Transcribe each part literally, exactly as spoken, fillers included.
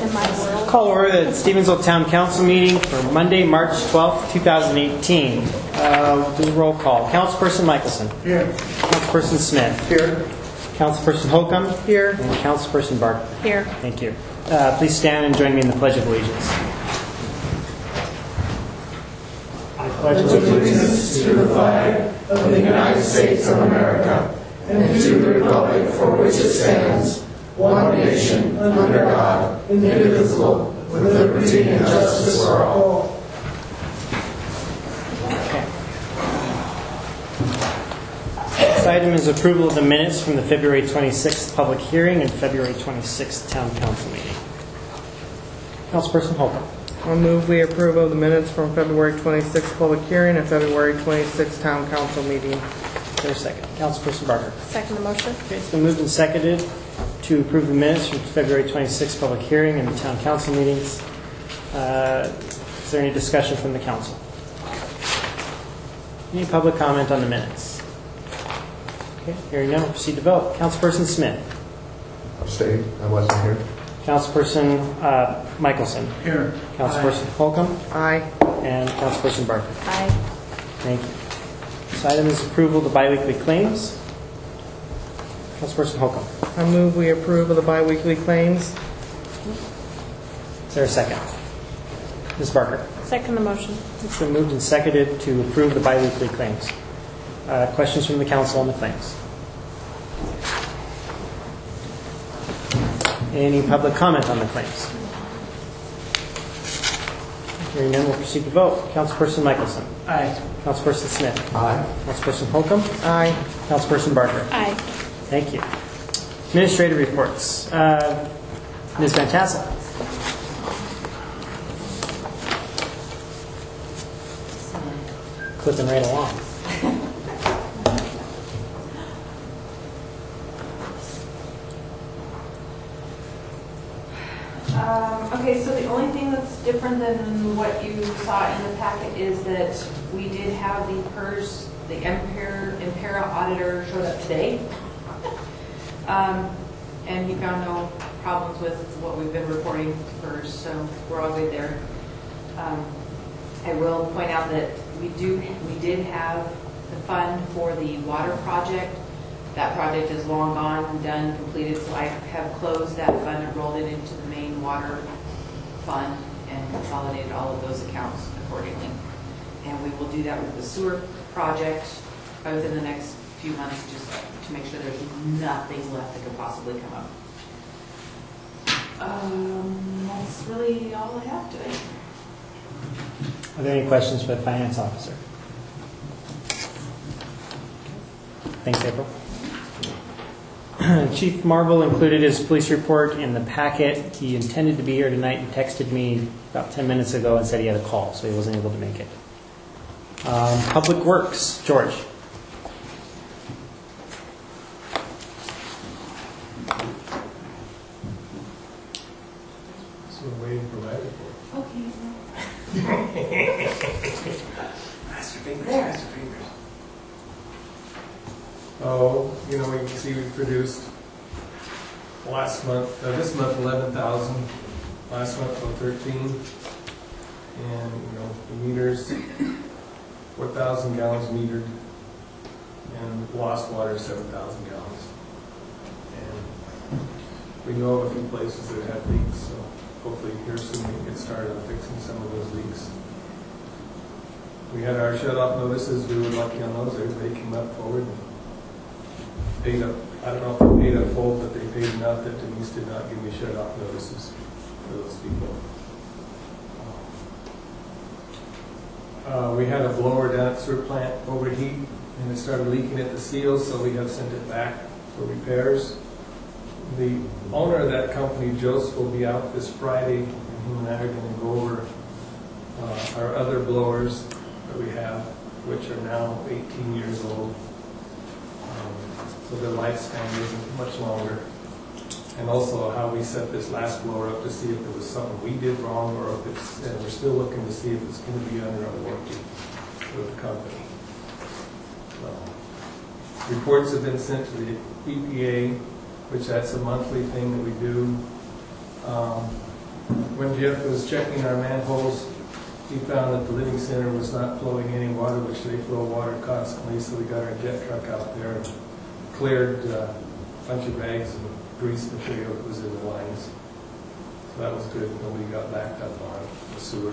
in my world. Call order the Stevensville Town Council meeting for Monday, March twelfth, two thousand eighteen. Uh, we'll do the roll call. Councilperson Michelson. Here. Councilperson Smith. Here. Councilperson Holcomb. Here. And Councilperson Barker. Here. Thank you. Uh, please stand and join me in the Pledge of Allegiance. I pledge allegiance to the flag of the United States of America and to the republic for which it stands, one nation, under God, indivisible, with liberty and justice for all. This item is approval of the minutes from the February twenty-sixth public hearing and February twenty-sixth Town Council meeting. Councilperson Holcomb. I'll move we approve of the minutes from February twenty-sixth public hearing and February twenty-sixth Town Council meeting. Is there a second? Councilperson Barker. Second the motion. Okay, it's been moved and seconded to approve the minutes from February twenty-sixth public hearing and the Town Council meetings. Uh, is there any discussion from the council? Any public comment on the minutes? Okay, hearing none, we'll proceed to vote. Councilperson Smith. Abstain. I wasn't here. Councilperson uh, Michelson. Here. Councilperson Holcomb. Aye. And Councilperson Barker. Aye. Thank you. This item is approval of the biweekly claims. Councilperson Holcomb. I move we approve of the biweekly claims. Is there a second? Miz Barker. Second the motion. It's been moved and seconded to approve the biweekly claims. Uh, questions from the council on the claims? Any public comment on the claims? Hearing none, we'll proceed to vote. Councilperson Michelson. Aye. Councilperson Smith. Aye. Councilperson Holcomb. Aye. Councilperson Barker. Aye. Thank you. Administrative reports. Uh, Miz Van Tassel. Clipping right along. Um, okay, so the only thing that's different than what you saw in the packet is that we did have the P E R S, the Impera, Impera auditor showed up today. um, and he found no problems with what we've been reporting to P E R S, so we're all good there. Um, I will point out that we do, we did have the fund for the water project. That project is long gone, done, completed, so I have closed that fund and rolled it into the main water fund and consolidated all of those accounts accordingly. And we will do that with the sewer project within the next few months, just to make sure there's nothing left that could possibly come up. Um, that's really all I have today. Are there any questions for the finance officer? Thanks, April. Chief Marble included his police report in the packet. He intended to be here tonight. He texted me about ten minutes ago and said he had a call, so he wasn't able to make it. Um, Public Works, George. So we're waiting for my report. Okay. Master fingers, master fingers. Oh, you know, we can see we produced last month, uh, this month eleven thousand, last month about thirteen. And, you know, the meters, four thousand gallons metered, and lost water seven thousand gallons. And we know of a few places that have leaks, so hopefully here soon we can get started on fixing some of those leaks. We had our shut-off notices, we were lucky on those, everybody came up forward and paid up. I don't know if they paid up full, but they paid enough that Denise did not give me shut-off notices for those people. Uh, we had a blower down at the sewer plant overheat, and it started leaking at the seals, so we have sent it back for repairs. The owner of that company, Joseph, will be out this Friday, and he and I are going to go over uh, our other blowers that we have, which are now eighteen years old. Um, so their lifespan isn't much longer. And also how we set this last blower up to see if there was something we did wrong, or if it's, and we're still looking to see if it's going to be under a warranty with the company. So, reports have been sent to the E P A, which that's a monthly thing that we do. Um, when Jeff was checking our manholes, he found that the living center was not flowing any water, which they flow water constantly, so we got our jet truck out there and cleared uh, a bunch of bags of grease material that was in the lines. So that was good. Nobody got backed up on the sewer.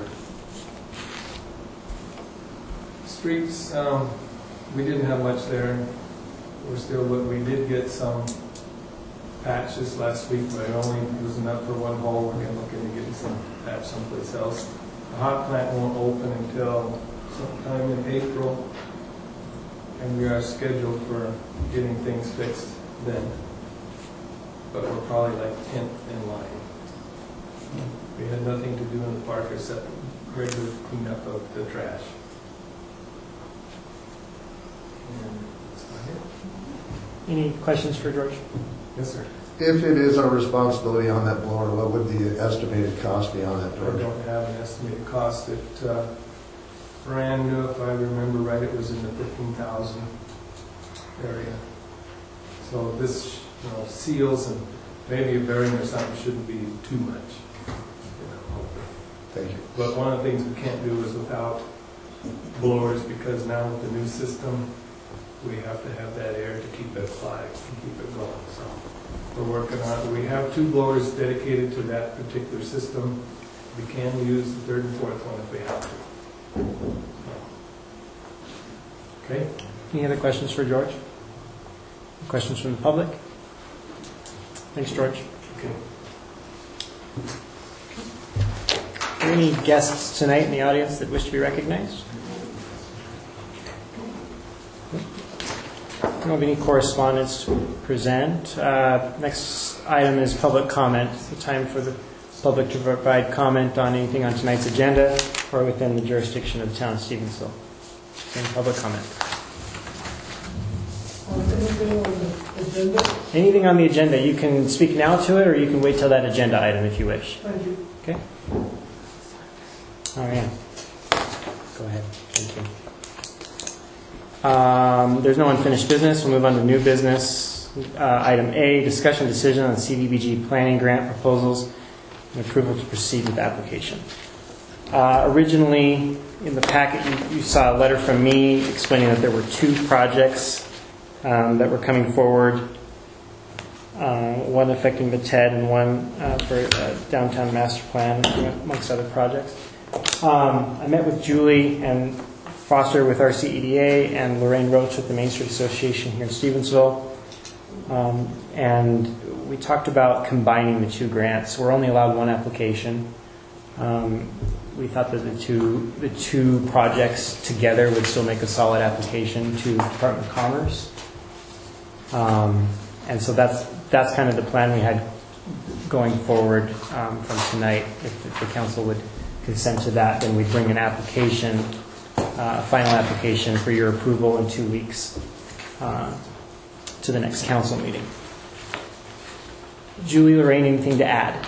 Streets, um, we didn't have much there. We're still, but we did get some patches last week, but it only was enough for one hole. We're gonna look into getting some patch someplace else. The hot plant won't open until sometime in April, and we are scheduled for getting things fixed then. But we're probably like tenth in line. We had nothing to do in the park except regular cleanup of the trash. And that's about it. Any questions for George? Yes, sir. If it is our responsibility on that blower, what would the estimated cost be on that, I George? don't have an estimated cost. It uh, brand new, if I remember right, it was in the fifteen thousand area. So this, you know, seals and maybe a bearing or something shouldn't be too much. You know. Thank you. But one of the things we can't do is without blowers, because now with the new system, we have to have that air to keep it applied and keep it going. So we're working on it. We have two blowers dedicated to that particular system. We can use the third and fourth one if we have to. Okay? Any other questions for George? Questions from the public? Thanks, George. Okay. Are there any guests tonight in the audience that wish to be recognized? I don't have any correspondence to present. Uh, next item is public comment. It's the time for the public to provide comment on anything on tonight's agenda or within the jurisdiction of the town of Stevensville. Any public comment? Anything on the agenda. You can speak now to it, or you can wait till that agenda item if you wish. Thank you. Okay. All right. Go ahead. Thank you. Um, there's no unfinished business. We'll move on to new business. Uh, item A, discussion decision on C D B G planning grant proposals and approval to proceed with the application. Uh, originally, in the packet, you, you saw a letter from me explaining that there were two projects um, that were coming forward, uh, one affecting the T E D and one uh, for uh, downtown master plan, amongst other projects. Um, I met with Julie and Foster with R C E D A and Lorraine Roach with the Main Street Association here in Stevensville. Um, and we talked about combining the two grants. We're only allowed one application. Um, we thought that the two the two projects together would still make a solid application to the Department of Commerce. Um, and so that's that's kind of the plan we had going forward um, from tonight. If, if the council would consent to that, then we'd bring an application, uh, a final application for your approval in two weeks uh, to the next council meeting. Julie, Lorraine, anything to add?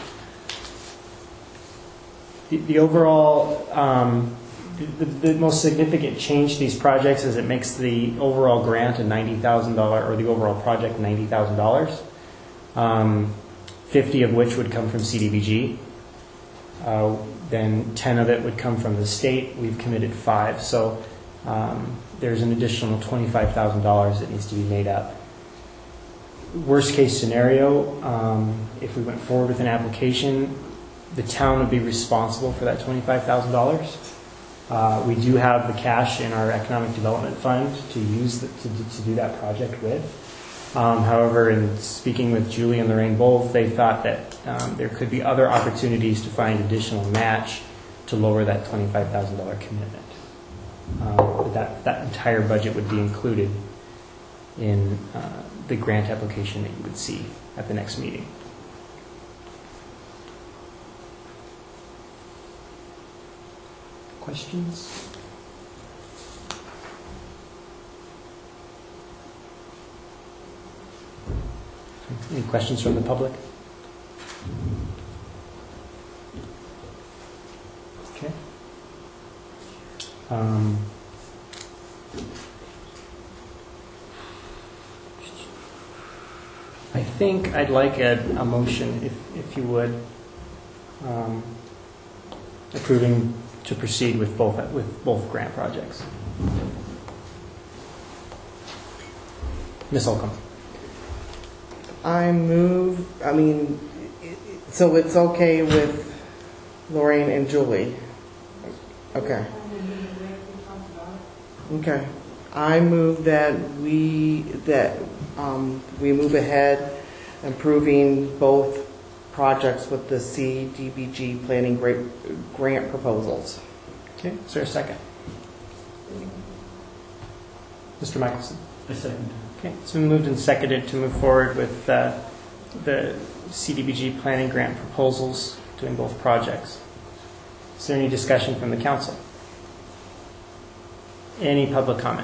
The, the overall, um, the, the most significant change to these projects is it makes the overall grant a ninety thousand dollars, or the overall project ninety thousand dollars, um, fifty of which would come from C D B G. Uh, then ten of it would come from the state. We've committed five, so um, there's an additional twenty-five thousand dollars that needs to be made up. Worst case scenario, um, if we went forward with an application, the town would be responsible for that twenty-five thousand dollars. Uh, we do have the cash in our economic development fund to use the, to, to do that project with. Um, however, in speaking with Julie and Lorraine both, they thought that um, there could be other opportunities to find additional match to lower that twenty-five thousand dollars commitment. Um, but that, that entire budget would be included in uh, the grant application that you would see at the next meeting. Questions? Any questions from the public? Okay. Um, I think I'd like a, a motion, if, if you would, um, approving to proceed with both, with both grant projects. Miz Holcomb. I move, I mean, so it's okay with Lorraine and Julie? Okay. Okay. I move that we, that um, we move ahead improving both projects with the C D B G planning gra- grant proposals. Okay, is there a second? Mister Michelson. A second. Okay, it's been moved and seconded to move forward with uh, the C D B G planning grant proposals doing both projects. Is there any discussion from the council? Any public comment?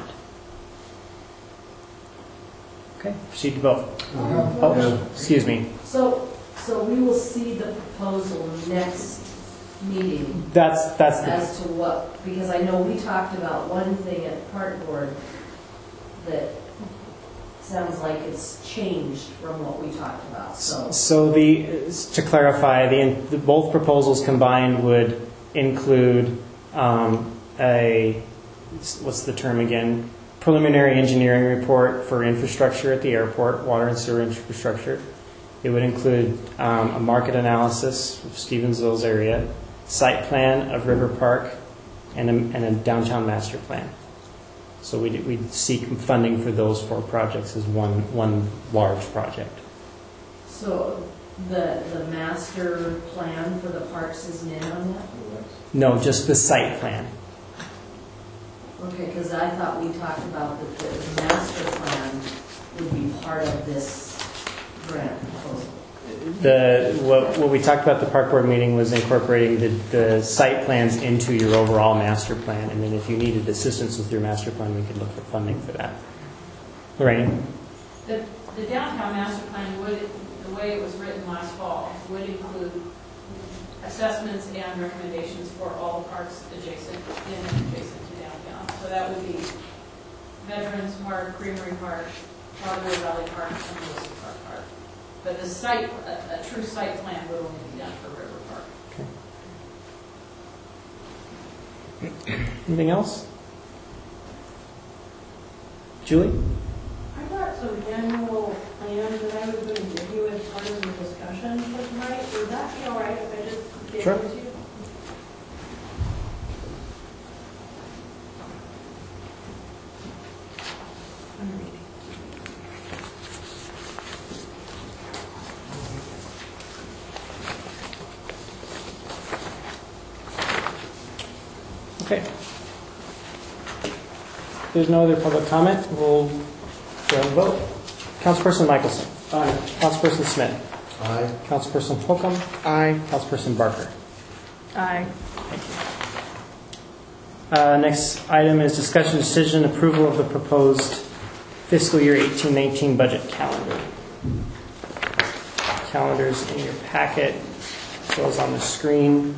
Okay, proceed to vote. Oh, excuse me. So, so we will see the proposal next meeting That's, that's the, as to what, because I know we talked about one thing at the park board that sounds like it's changed from what we talked about, so. so the, to clarify, the, the both proposals combined would include um, a, what's the term again? Preliminary engineering report for infrastructure at the airport, water and sewer infrastructure. It would include um, a market analysis of Stevensville's area, site plan of River Park, and a, and a downtown master plan. So we'd, we'd seek funding for those four projects as one, one large project. So the, the master plan for the parks isn't in on that? No, just the site plan. Okay, because I thought we talked about that the master plan would be part of this grant proposal. The, what, what we talked about at the park board meeting was incorporating the, the site plans into your overall master plan, and then if you needed assistance with your master plan, we could look for funding for that. Lorraine? The, the downtown master plan would, the way it was written last fall, would include assessments and recommendations for all the parks adjacent in and adjacent to downtown. So that would be Veterans Park, Creamery Park, Broadway Valley Park, and Wilson Park Park. But the site, a, a true site plan would only be done for River Park. Okay. Anything else? Julie? I got some general plans that I was going to give you as part of the discussion for tonight. Would that be all right if I just give Sure. them to you? Okay. If there's no other public comment, we'll go and vote. Councilperson Michelson. Aye. Councilperson Smith. Aye. Councilperson Holcomb. Aye. Councilperson Barker. Aye. Uh, next item is discussion decision approval of the proposed fiscal year eighteen nineteen budget calendar. Calendars in your packet, as well as on the screen.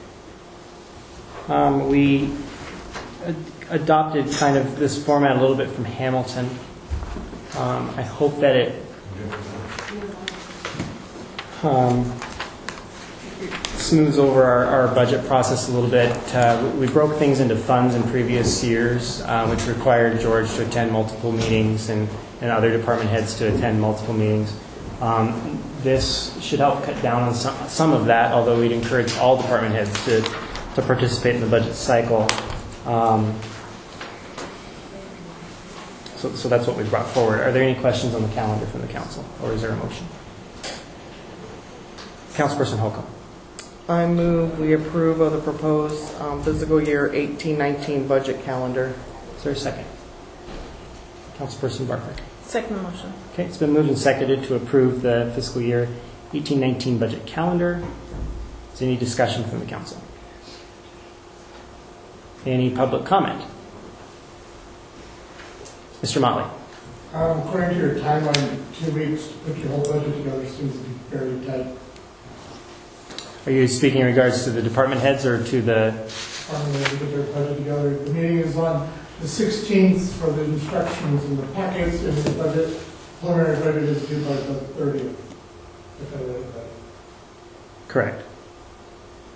Um, we ad- adopted kind of this format a little bit from Hamilton. Um, I hope that it um, smooths over our, our budget process a little bit. Uh, we broke things into funds in previous years, uh, which required George to attend multiple meetings and, and other department heads to attend multiple meetings. Um, this should help cut down on some, some of that, although we'd encourage all department heads to, to participate in the budget cycle. Um, so, so that's what we brought forward. Are there any questions on the calendar from the council, or is there a motion? Councilperson Holcomb. I move we approve of the proposed um, fiscal year eighteen nineteen budget calendar. Is there a second? Councilperson Barker. Second motion. Okay, it's been moved and seconded to approve the fiscal year eighteen nineteen budget calendar. Is there any discussion from the council? Any public comment? Mister Motley. Um, according to your timeline, two weeks to put your whole budget together seems to be fairly tight. Are you speaking in regards to the department heads or to the... Department to put their budget together. The meeting is on the sixteenth for the instructions and the packets, and the budget, preliminary budget is due by the thirtieth. If I read that. Correct.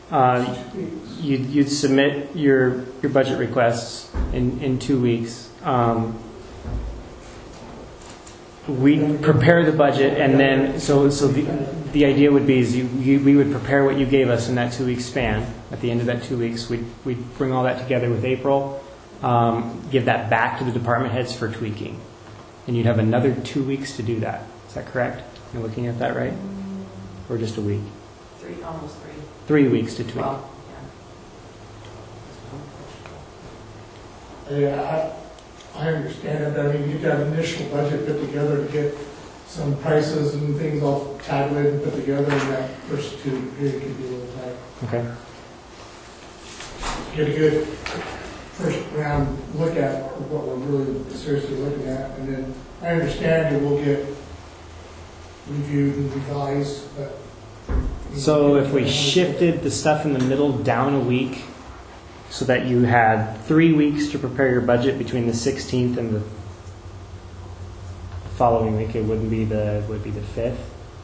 Uh, You'd, you'd submit your, your budget requests in, in two weeks. Um, We prepare the budget, and then, so, so the, the idea would be is you, you, we would prepare what you gave us in that two-week span. At the end of that two weeks, we'd, we'd bring all that together with April, um, give that back to the department heads for tweaking. And you'd have another two weeks to do that. Is that correct? You're looking at that right? Or just a week? Three, almost three. Three weeks to tweak. Well, yeah. Yeah, I, I understand it, but I mean, you get that initial budget put together to get some prices and things all tabulated and put together, and that first two period can be a little tight. Okay. Get a good first round look at what we're really seriously looking at, and then I understand it will get reviewed and revised, but. So if we shifted the stuff in the middle down a week, so that you had three weeks to prepare your budget between the sixteenth and the following week, it wouldn't be the would be the fifth.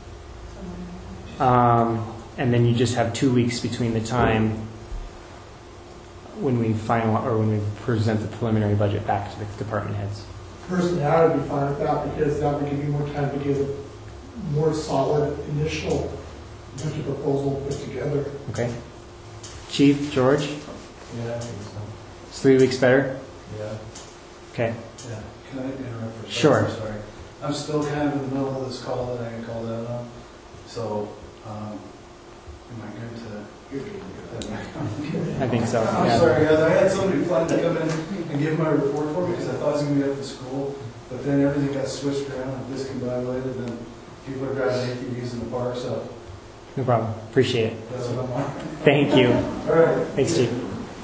Um, and then you just have two weeks between the time when we final or when we present the preliminary budget back to the department heads. Personally, I would be fine with that, because that would give you more time to get a more solid initial budget proposal put together. Okay. Chief, George, Yeah, I think so. is three weeks better? Yeah. Okay. Yeah, can I interrupt for a second? Sure. Sorry. I'm still kind of in the middle of this call that I got called out on, so, um, am I good to? You're good. I think so. I'm Yeah. sorry, guys, I had somebody plan to come in and give my report for me, because I thought I was gonna be up to school, but then everything got switched around and discombobulated, and people are driving A T Vs in the park, so No problem. Appreciate it. that's what I'm on. Thank you. All right. Thanks, Chief.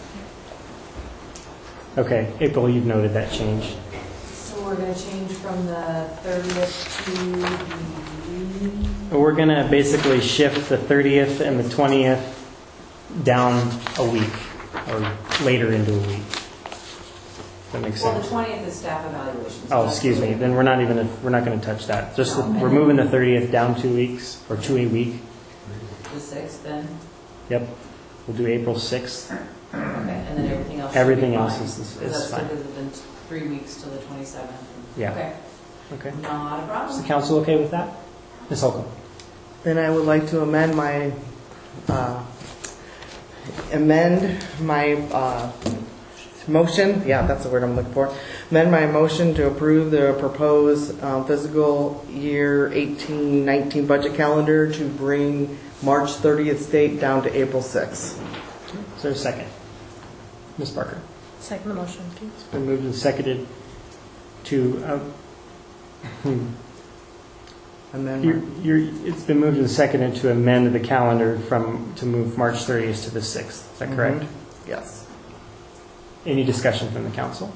Okay, April, you've noted that change. So we're gonna change from the thirtieth to the, We're going to basically shift the thirtieth and the twentieth down a week, or later into a week. That makes well, the sense. twentieth is staff evaluation. Oh, excuse me. Then we're not even, we're not going to touch that. Just, the- we're moving the thirtieth down two weeks, or to a week. The sixth then, Yep. We'll do April sixth. okay, and then everything else should be Everything fine. else is, is Because that's fine. because it's been three weeks till the twenty-seventh. Yeah. Okay, Okay. not a Is the problem. council okay with that? Miz Holcomb? Then I would like to amend my, uh, amend my uh, motion, yeah, that's the word I'm looking for. Amend my motion to approve the proposed uh, fiscal year eighteen nineteen budget calendar to bring March thirtieth date down to April sixth. Is there a second? Miz Parker? Second motion, please. It's been moved and seconded to, uh, hmm. Amend You're, my- you're, it's been moved and seconded to amend the calendar from, to move March thirtieth to the sixth. Is that correct? Mhm. Yes. Any discussion from the council?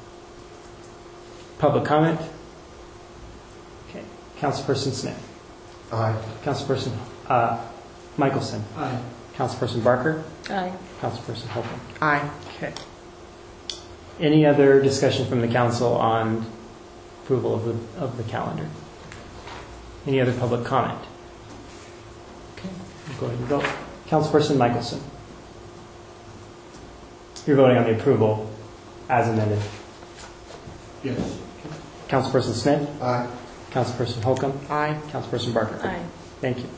Public comment? Okay. Councilperson Smith. Aye. Councilperson uh, Michelson. Aye. Councilperson Barker. Aye. Councilperson Holcomb. Aye. Okay. Any other discussion from the council on approval of the, of the calendar? Any other public comment? Okay, we'll go ahead and vote. Councilperson Michelson. You're voting on the approval as amended. Yes. Councilperson Smith. Aye. Councilperson Holcomb. Aye. Councilperson Barker. Aye. Thank you.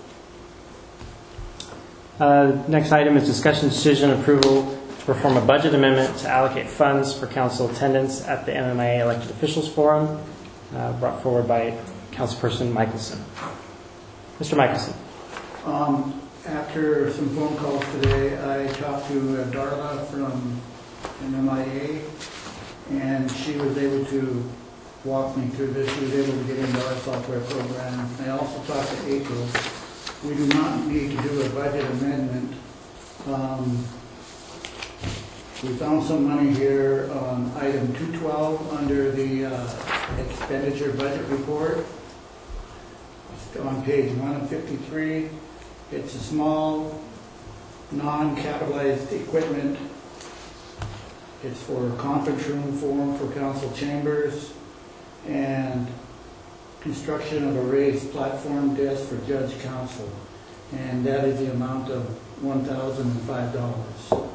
Uh, Next item is discussion decision approval to perform a budget amendment to allocate funds for council attendance at the M M I A Elected Officials Forum, uh, brought forward by Councilperson Michelson. Mister Michelson. Um, After some phone calls today, I talked to uh, Darla from M M I A, and she was able to walk me through this. She was able to get into our software program. I also talked to April. We do not need to do a budget amendment. Um, We found some money here on item two twelve under the uh, expenditure budget report. On page one fifty-three, it's a small, non-capitalized equipment. It's for conference room forum for council chambers and construction of a raised platform desk for judge council. and that is the amount of one thousand five dollars.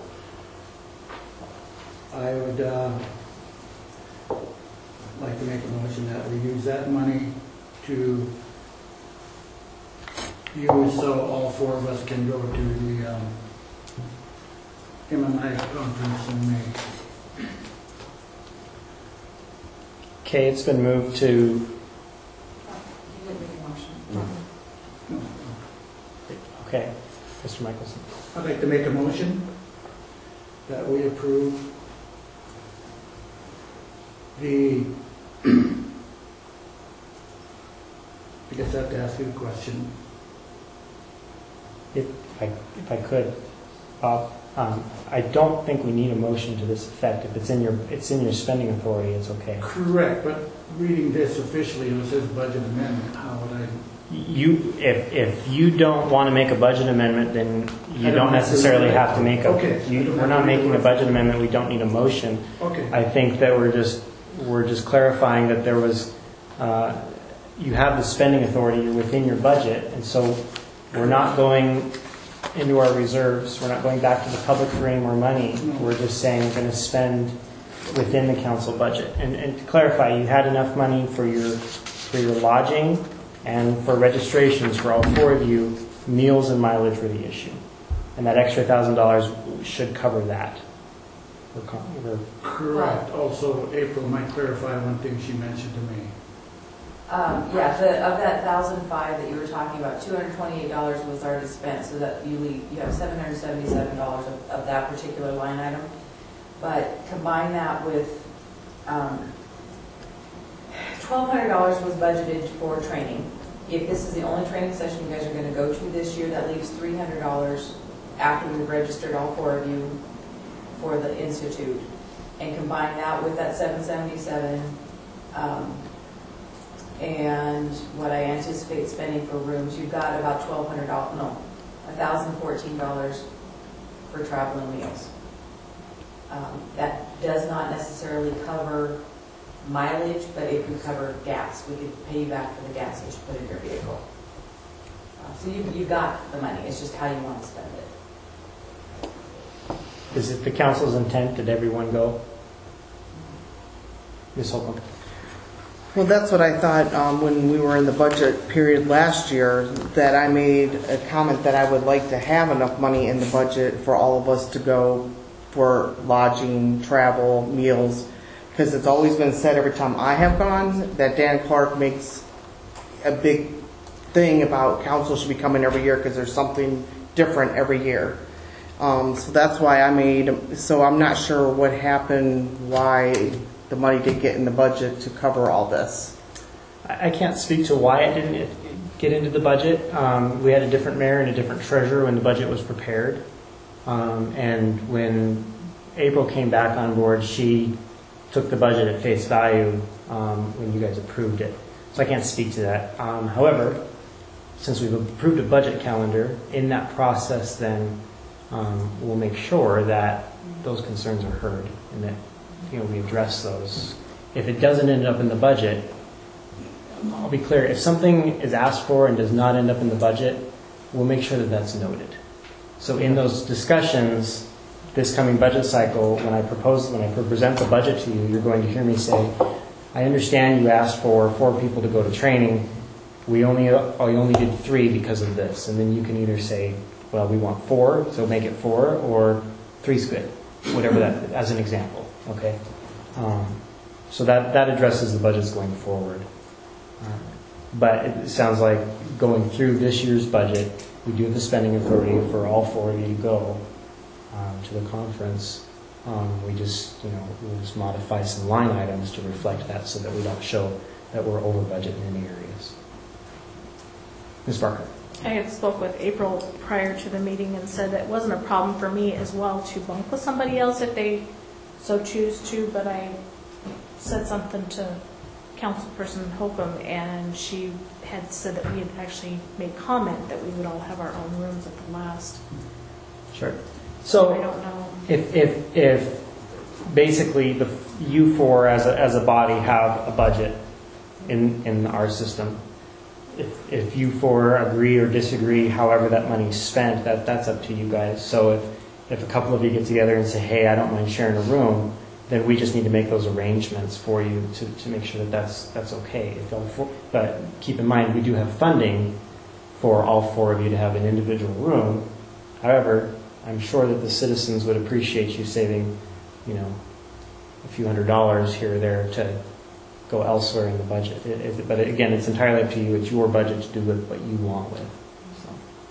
I would uh, like to make a motion that we use that money to use so all four of us can go to the um, M M I conference in May. Okay, it's been moved to, You didn't make a motion. okay, Mister Michelson. I'd like to make a motion that we approve the, I guess I have to ask you a question. If I, if I could, Bob, um, I don't think we need a motion to this effect. If it's in your, it's in your spending authority, it's okay. Correct, but reading this officially, it says budget amendment, how would I? You, if, if you don't want to make a budget amendment, then you I don't don't necessarily necessarily- have to make a, Okay. you, we're not making a budget amendment, we don't need a motion. Okay, I think that we're just, we're just clarifying that there was, uh, you have the spending authority, you're within your budget, and so we're not going into our reserves, we're not going back to the public for any more money. We're just saying we're going to spend within the council budget. And, and to clarify, you had enough money for your, for your lodging and for registrations for all four of you. Meals and mileage were the issue. And that extra thousand dollars should cover that. We're, con- we're correct. Also, April might clarify one thing she mentioned to me. Um, yeah, the, of that thousand five that you were talking about, two hundred twenty-eight dollars was already spent, so that you leave, you have seven hundred seventy-seven dollars of, of that particular line item. But combine that with, um, twelve hundred dollars was budgeted for training. If this is the only training session you guys are gonna go to this year, that leaves three hundred dollars after we've registered all four of you for the institute. And combine that with that seven seventy-seven, um, and what I anticipate spending for rooms, you've got about twelve hundred dollars, no, one thousand fourteen dollars for travel and meals. Um, that does not necessarily cover mileage, but it could cover gas. We could pay you back for the gas that you put in your vehicle. Uh, so you, you've got the money, it's just how you want to spend it. Is it the council's intent that everyone go? Miz Holcomb? Well, that's what I thought um, when we were in the budget period last year, that I made a comment that I would like to have enough money in the budget for all of us to go for lodging, travel, meals, because it's always been said every time I have gone that Dan Clark makes a big thing about council should be coming every year because there's something different every year. Um, so that's why I made, so I'm not sure what happened, why the money did get in the budget to cover all this. I I can't speak to why it didn't get into the budget. Um, we had a different mayor and a different treasurer when the budget was prepared. Um, and when April came back on board, she took the budget at face value um, when you guys approved it. So I can't speak to that. Um, however, since we've approved a budget calendar, in that process then um, we'll make sure that those concerns are heard and that you know we address those. If it doesn't end up in the budget, I'll be clear, if something is asked for and does not end up in the budget, we'll make sure that that's noted. So in those discussions, this coming budget cycle, when I propose, when I present the budget to you, you're going to hear me say, I understand you asked for four people to go to training. We only, oh, you only did three because of this. And then you can either say, well, we want four, so make it four, or three's good, whatever that, as an example, okay? Um, so that, that addresses the budgets going forward. Uh, but it sounds like going through this year's budget, we do have the spending authority for all four of you to go um, to the conference. Um, we just, you know, we'll just modify some line items to reflect that so that we don't show that we're over budget in any areas. Miz Barker. I had spoke with April prior to the meeting and said that it wasn't a problem for me as well to bunk with somebody else if they so choose to, but I said something to Councilperson Holcomb, and she had said that we had actually made comment that we would all have our own rooms at the last. Sure. So I So don't know. if, if, if basically the, you four as a, as a body have a budget in, in our system, if, if you four agree or disagree, however that money's spent, that, that's up to you guys. So if, if a couple of you get together and say, hey, I don't mind sharing a room, then we just need to make those arrangements for you to, to make sure that that's, that's okay. If all four, but keep in mind, we do have funding for all four of you to have an individual room. However, I'm sure that the citizens would appreciate you saving, you know, a few hundred dollars here or there to go elsewhere in the budget. It, it, but again, it's entirely up to you. It's your budget to do with what you want with. So.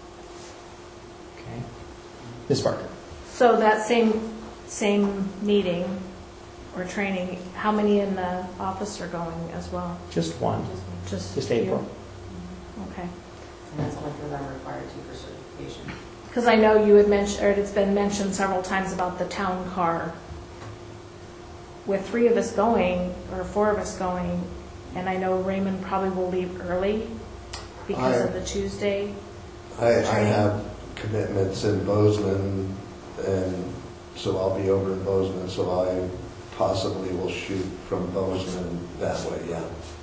Okay. Miz Barker. So that same, same meeting or training, how many in the office are going as well? Just one. Just, Just you? April. Okay. And that's only because I'm required to for certification. Because I know you had mentioned, or it's been mentioned several times about the town car. With three of us going, or four of us going, and I know Raymond probably will leave early because I- of the Tuesday. I, I have commitments in Bozeman, and so I'll be over in Bozeman, so I possibly will shoot from Bozeman that way, yeah.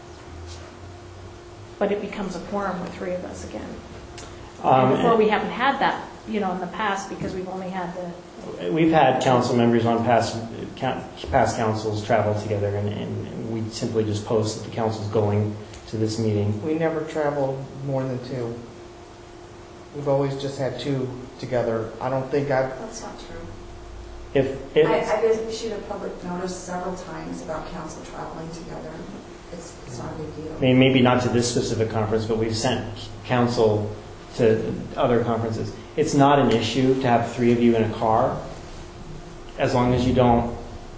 But it becomes a quorum with three of us again. Um, And before, we haven't had that, you know, in the past, because we've only had the, We've had council members on past past councils travel together, and, and we simply just post that the council's going to this meeting. We never travel more than two. We've always just had two together. I don't think I've, That's not true. If, if I, I did issue a public notice several times about council traveling together. It's, it's not a big deal. I mean, maybe not to this specific conference, but we've sent council to other conferences. It's not an issue to have three of you in a car, as long as you don't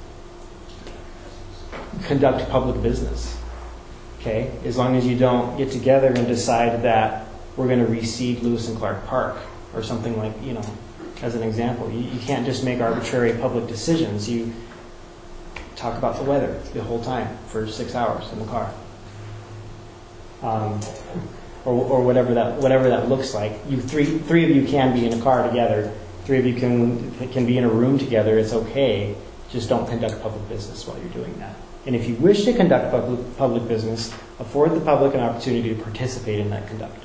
conduct public business. Okay? As long as you don't get together and decide that we're going to reseed Lewis and Clark Park or something like, you know, as an example. You, you can't just make arbitrary public decisions. You talk about the weather the whole time for six hours in the car. Um, or, or whatever that whatever that looks like. You three three of you can be in a car together. Three of you can can be in a room together. It's okay. Just don't conduct public business while you're doing that. And if you wish to conduct public public business, afford the public an opportunity to participate in that conduct.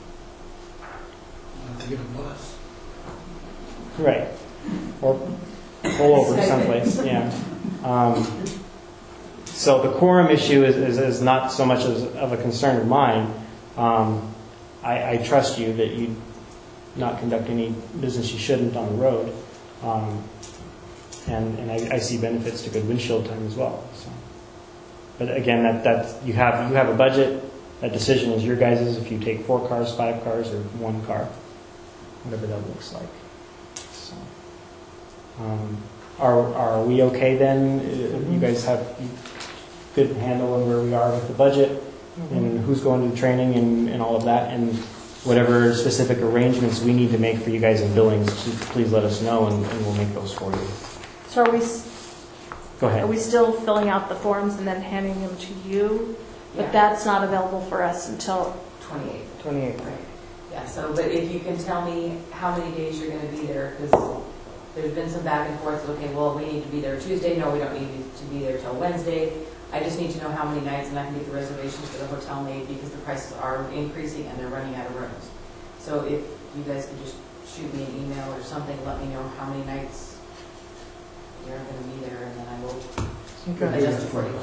To get a bus. Right. Or pull over someplace. Yeah. Um, so the quorum issue is, is, is not so much as, of a concern of mine. Um, I, I trust you that you not conduct any business you shouldn't on the road. Um, and and I, I see benefits to good windshield time as well. So. But again, that, that you have you have a budget. That decision is your guys's. If you take four cars, five cars, or one car, whatever that looks like. So, um, are are we okay then? Uh, You guys have good handle on where we are with the budget, mm-hmm. and who's going to the training and, and all of that, and whatever specific arrangements we need to make for you guys in Billings, please let us know, and, and we'll make those for you. so are we, Go ahead. are we still filling out the forms and then handing them to you? But Yeah. that's not available for us until, twenty-eighth. twenty-eight. Right. Yeah, so, but if you can tell me how many days you're going to be there, because there's been some back and forth, okay, well, we need to be there Tuesday, no, we don't need to be there till Wednesday. I just need to know how many nights, and I can get the reservations for the hotel made, because the prices are increasing and they're running out of rooms. So if you guys could just shoot me an email or something, let me know how many nights you're going to be there, and then I will adjust it for you.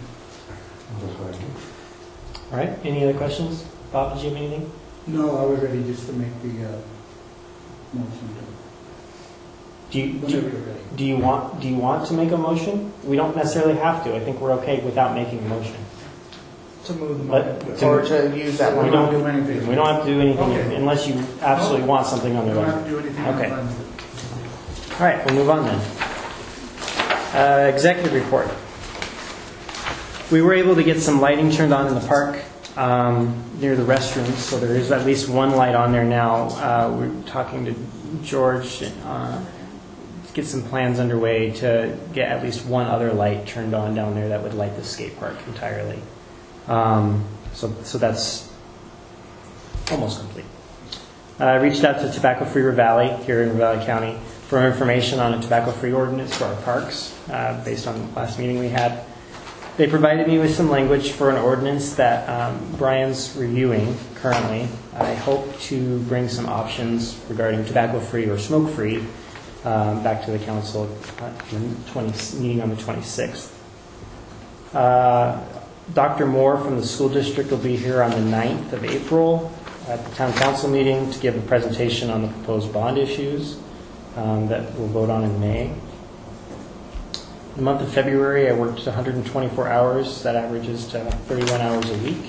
All right. Any other questions? Bob, did you have anything? No, I was ready just to make the uh, motion. Do you, do, Whenever you, you're ready. do you want do you want to make a motion? We don't necessarily have to. I think we're okay without making a motion. To move the But money, to- or to use that We money. don't do anything. We don't have to do anything Okay. unless you absolutely want something on We the don't have budget. to do anything. on the Okay. budget. All right, we'll move on then. Uh, executive report. We were able to get some lighting turned on in the park um, near the restrooms, so there is at least one light on there now. Uh, we're talking to George uh, to get some plans underway to get at least one other light turned on down there that would light the skate park entirely. Um, so, so that's almost complete. I uh, reached out to Tobacco Free Ravalli here in Ravalli County for information on a tobacco-free ordinance for our parks, uh, based on the last meeting we had. they provided me with some language for an ordinance that um, Brian's reviewing currently. I hope to bring some options regarding tobacco-free or smoke-free um, back to the council at the twenty, meeting on the twenty-sixth. Uh, Doctor Moore from the school district will be here on the ninth of April at the town council meeting to give a presentation on the proposed bond issues um, that we'll vote on in May. The month of February, I worked one hundred twenty-four hours. That averages to thirty-one hours a week.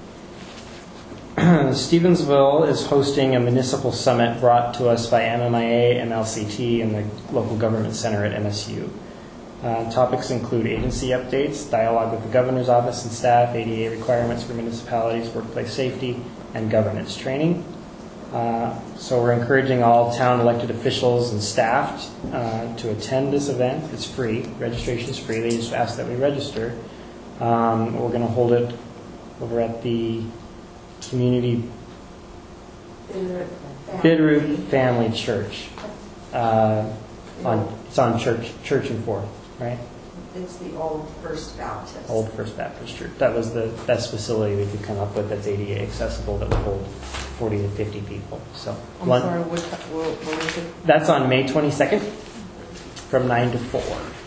Stevensville is hosting a municipal summit brought to us by M M I A, M L C T, and the local government center at M S U. Uh, topics include agency updates, dialogue with the governor's office and staff, A D A requirements for municipalities, workplace safety, and governance training. Uh, so we're encouraging all town elected officials and staff uh, to attend this event. It's free. Registration is free. They just ask that we register. Um, we're going to hold it over at the community Bitterroot Family Church. Uh, on, it's on Church Church and Fourth, right? It's the old First Baptist. Old First Baptist Church. That was the best facility we could come up with that's A D A accessible that would hold forty to fifty people. So I'm one, sorry, what, what, what is it? that's on May twenty-second from nine to four.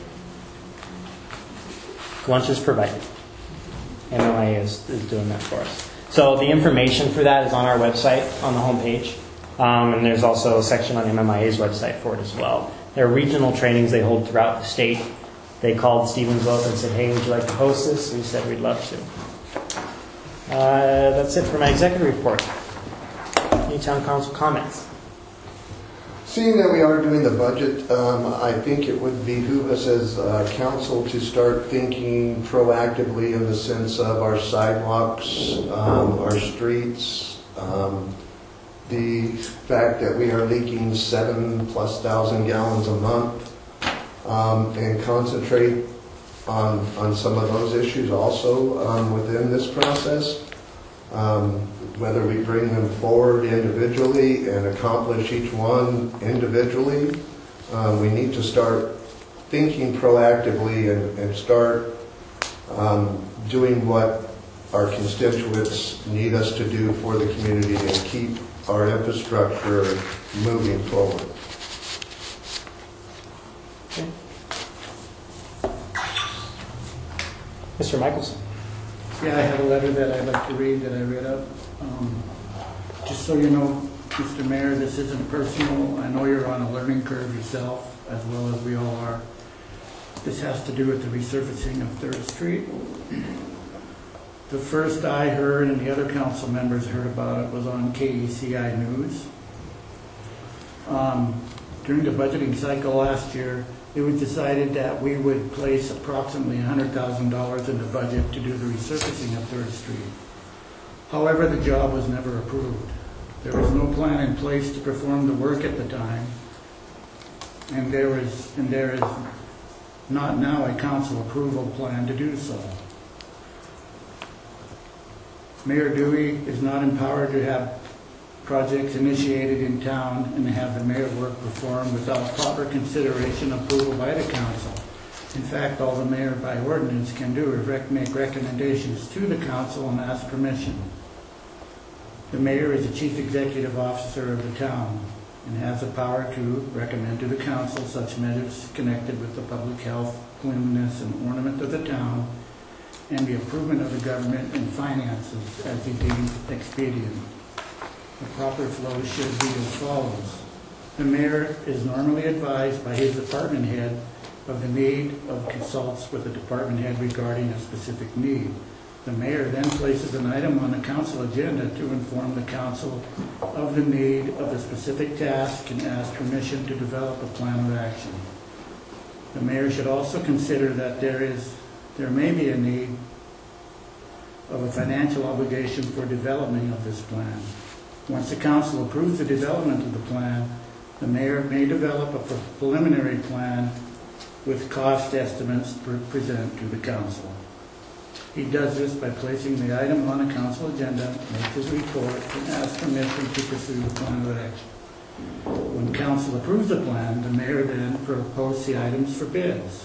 Lunch is provided. M M I A is, is doing that for us. So the information for that is on our website on the homepage. Um, and there's also a section on M M I A's website for it as well. There are regional trainings they hold throughout the state. They called Stevensville up and said, hey, would you like to host this? We said we'd love to. Uh, that's it for my executive report. Any town council comments? Seeing that we are doing the budget, um, I think it would behoove us as uh, council to start thinking proactively in the sense of our sidewalks, um, our streets, um, the fact that we are leaking seven plus thousand gallons a month, um, and concentrate on, on some of those issues also um, within this process. Um, whether we bring them forward individually and accomplish each one individually, um, we need to start thinking proactively and, and start um, doing what our constituents need us to do for the community and keep our infrastructure moving forward. Okay. Mister Michelson. Yeah, I have a letter that I'd like to read that I read up. Um, just so you know, Mister Mayor, this isn't personal. I know you're on a learning curve yourself, as well as we all are. This has to do with the resurfacing of Third Street. The first I heard, and the other council members heard about it, was on K E C I News. Um, during the budgeting cycle last year, it was decided that we would place approximately one hundred thousand dollars in the budget to do the resurfacing of Third Street. However, the job was never approved. There was no plan in place to perform the work at the time, and there is, and there is not now a council approval plan to do so. Mayor Dewey is not empowered to have projects initiated in town and have the mayor work performed without proper consideration and approval by the council. In fact, all the mayor by ordinance can do is rec make recommendations to the council and ask permission. The mayor is the chief executive officer of the town and has the power to recommend to the council such measures connected with the public health, cleanliness, and ornament of the town, and the improvement of the government and finances as he deems expedient. The proper flow should be as follows. The mayor is normally advised by his department head of the need of consults with the department head regarding a specific need. The mayor then places an item on the council agenda to inform the council of the need of a specific task and ask permission to develop a plan of action. The mayor should also consider that there is, there may be a need of a financial obligation for development of this plan. Once the council approves the development of the plan, the mayor may develop a preliminary plan with cost estimates to present to the council. He does this by placing the item on the council agenda, makes his report, and asks permission to pursue the plan of action. When council approves the plan, the mayor then proposes the items for bids.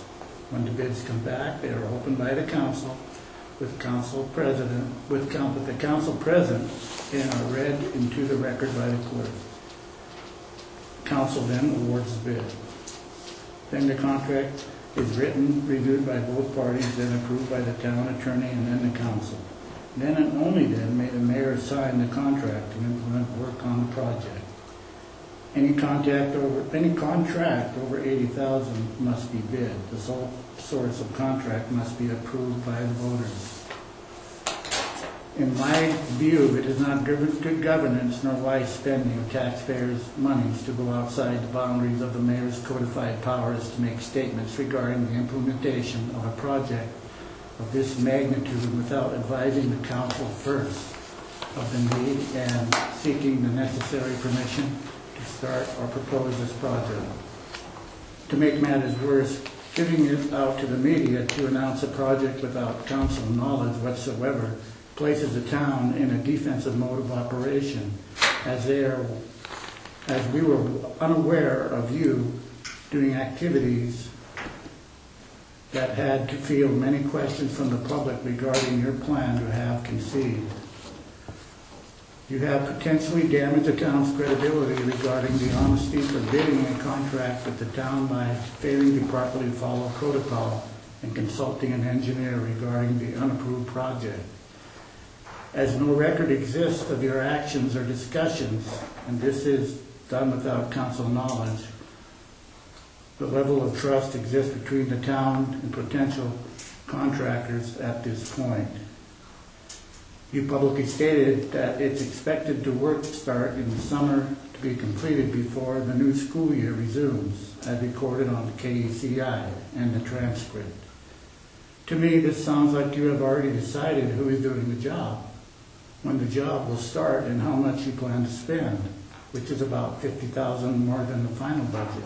When the bids come back, they are opened by the council with council president, with coun- with the council present, and are read into the record by the clerk. Council then awards the bid. Then the contract is written, reviewed by both parties, then approved by the town attorney and then the council. Then and only then may the mayor sign the contract and implement work on the project. Any contact over, any contract over eighty thousand must be bid. The sole source of contract must be approved by the voters. In my view, it is not good good governance nor wise spending of taxpayers' monies to go outside the boundaries of the mayor's codified powers to make statements regarding the implementation of a project of this magnitude without advising the council first of the need and seeking the necessary permission to start or propose this project. To make matters worse, giving it out to the media to announce a project without council knowledge whatsoever places the town in a defensive mode of operation, as they are, as we were unaware of you doing activities that had to field many questions from the public regarding your plan to have conceived. You have potentially damaged the town's credibility regarding the honesty for bidding a contract with the town by failing to properly follow protocol and consulting an engineer regarding the unapproved project. As no record exists of your actions or discussions, and this is done without council knowledge, the level of trust exists between the town and potential contractors at this point. You publicly stated that it's expected to work start in the summer to be completed before the new school year resumes, as recorded on the K E C I and the transcript. To me, this sounds like you have already decided who is doing the job, when the job will start, and how much you plan to spend, which is about fifty thousand dollars more than the final budget.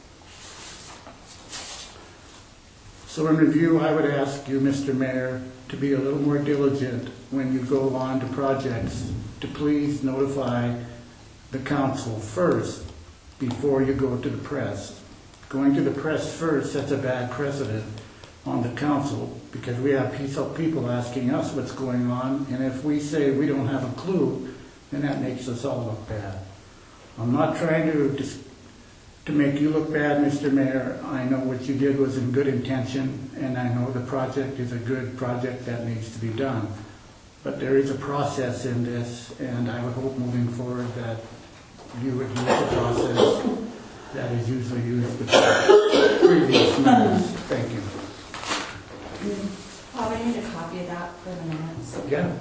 So in review, I would ask you, Mister Mayor, to be a little more diligent when you go on to projects, to please notify the council first before you go to the press. Going to the press first sets a bad precedent on the council, because we have people asking us what's going on, and if we say we don't have a clue, then that makes us all look bad. I'm not trying to dis to make you look bad, Mister Mayor. I know what you did was in good intention, and I know the project is a good project that needs to be done. But there is a process in this, and I would hope moving forward that you would use the process that is usually used with previous members. Thank you. Bob, I need a copy of that for the minutes. Yeah.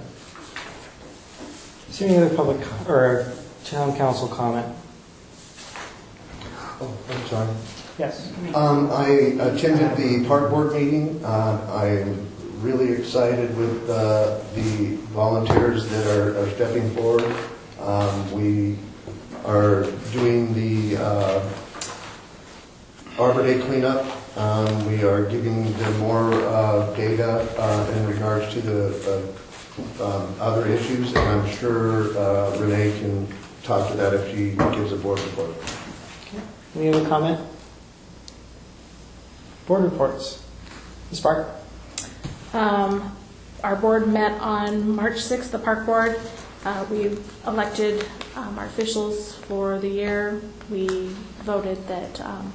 Is there any other public co- or town council comment? Oh, I'm sorry. Yes. Um, I attended the park board meeting. Uh, I'm really excited with uh, the volunteers that are, are stepping forward. Um, we are doing the uh, Arbor Day cleanup. Um, we are giving them more uh, data uh, in regards to the uh, um, other issues, and I'm sure uh, Renee can talk to that if she gives a board report. Any other comment? Board reports. Miz Park? Um, our board met on March sixth, the park board. Uh, we elected um, our officials for the year. We voted that um,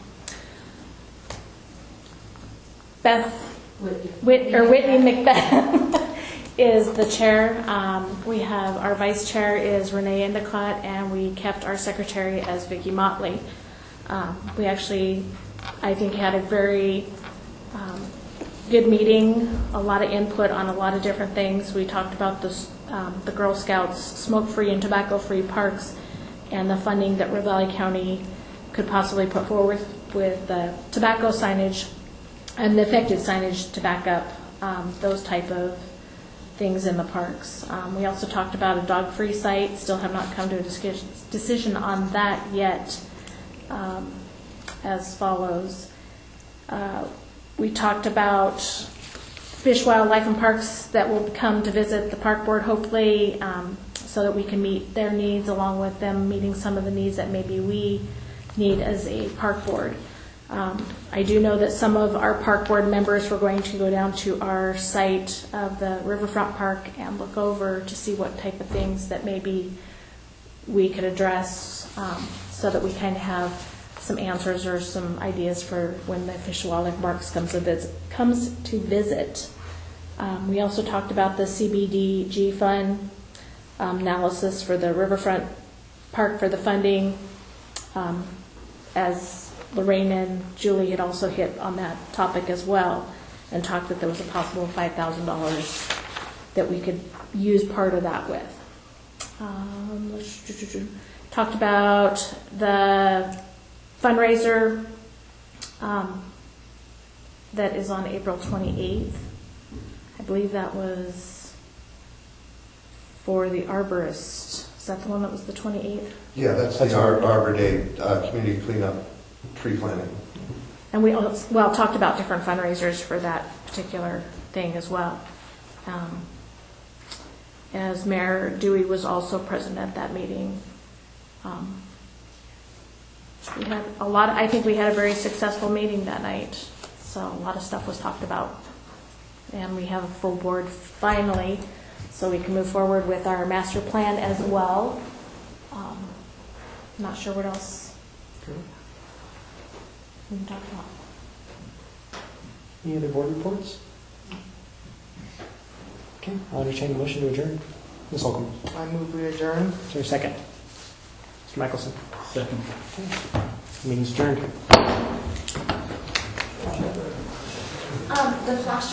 Beth Whit, or Whitney McBeth is the chair. Um, we have our vice chair is Renee Endicott, and we kept our secretary as Vicki Motley. Um, we actually, I think, had a very um, good meeting, a lot of input on a lot of different things. We talked about the, um, the Girl Scouts smoke-free and tobacco-free parks and the funding that Ravalli County could possibly put forward with the tobacco signage and the effective signage to back up um, those type of things in the parks. Um, we also talked about a dog-free site. Still have not come to a decision on that yet. Um, as follows. Uh, we talked about fish, wildlife, and parks that will come to visit the park board, hopefully, um, so that we can meet their needs along with them meeting some of the needs that maybe we need as a park board. Um, I do know that some of our park board members were going to go down to our site of the Riverfront Park and look over to see what type of things that maybe we could address, um, so that we kind of have some answers or some ideas for when the Fish and Wildlife Parks comes to visit. Comes to visit. Um, we also talked about the C B D G fund um, analysis for the Riverfront Park for the funding. Um, as Lorraine and Julie had also hit on that topic as well, and talked that there was a possible five thousand dollars that we could use part of that with. Um, talked about the fundraiser um, that is on April twenty-eighth. I believe that was for the arborist. Is that the one that was the twenty-eighth? Yeah, that's the Ar- Arbor Day uh, community cleanup, tree planting. And we also, well, talked about different fundraisers for that particular thing as well. Um, as Mayor Dewey was also present at that meeting. Um, we had a lot, I think we had a very successful meeting that night. So a lot of stuff was talked about. And we have a full board finally, so we can move forward with our master plan as well. Um, not sure what else we can talk about. Any other board reports? Okay, I'll entertain a motion to adjourn. Miz Holcomb. I move we adjourn. Is there a second? Mister Michelson. Second. Okay. Meeting's adjourned. Um, the flash